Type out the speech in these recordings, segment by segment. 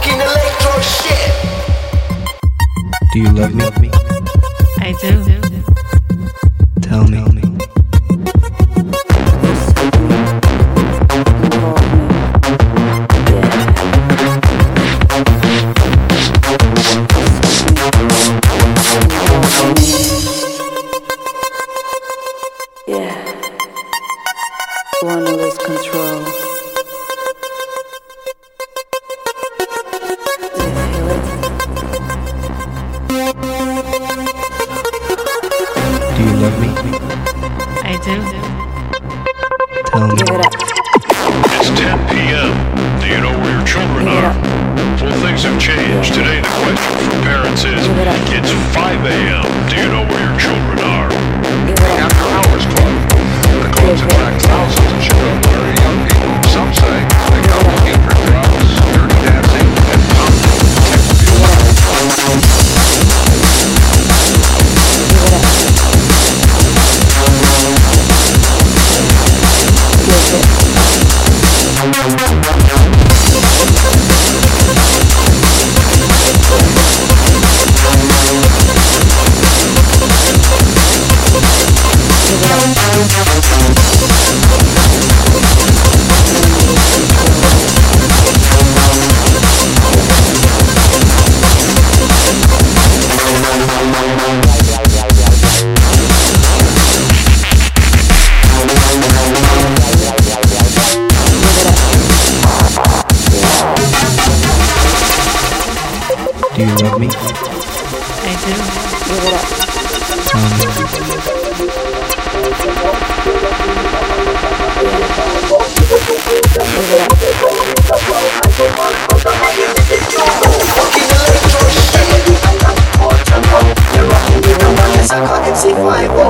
fucking electro shit. Do you love me? I do. Tell me. Yeah, wanna lose control. Do you feel it? Do you love me? I do. Tell me. Give it up. It's 10 p.m. Do you know where your children Give it are? up. Well, things have changed. Today, the question for parents is, Give it up. it's 5 a.m. Do you know where your children are? Give it up. After Hours Club. The clubs attract thousands of Chicago young people. Some say they come looking for drugs, dirty dancing, and constant sex abuse. Do you love me? I do. Give it up. Tell me. Fucking electro shit. You're rocking with the one that's a fucking C5.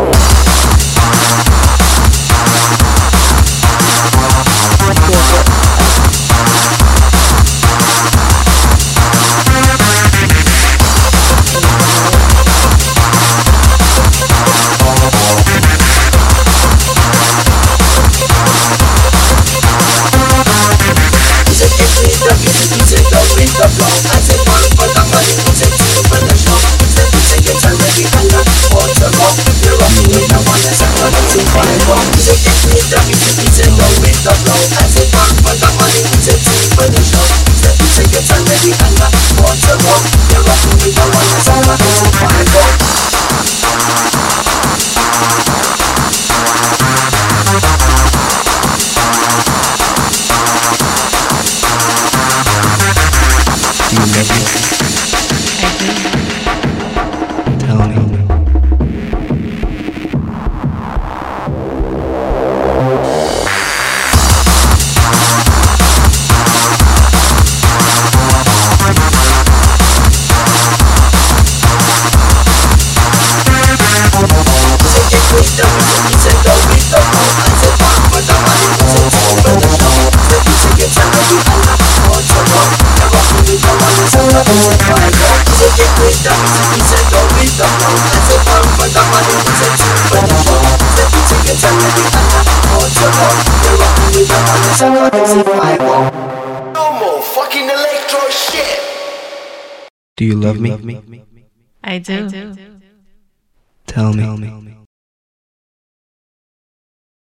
Do you love me? I do. Tell me. No more fucking electro shit. Do you love me? I do. Tell me.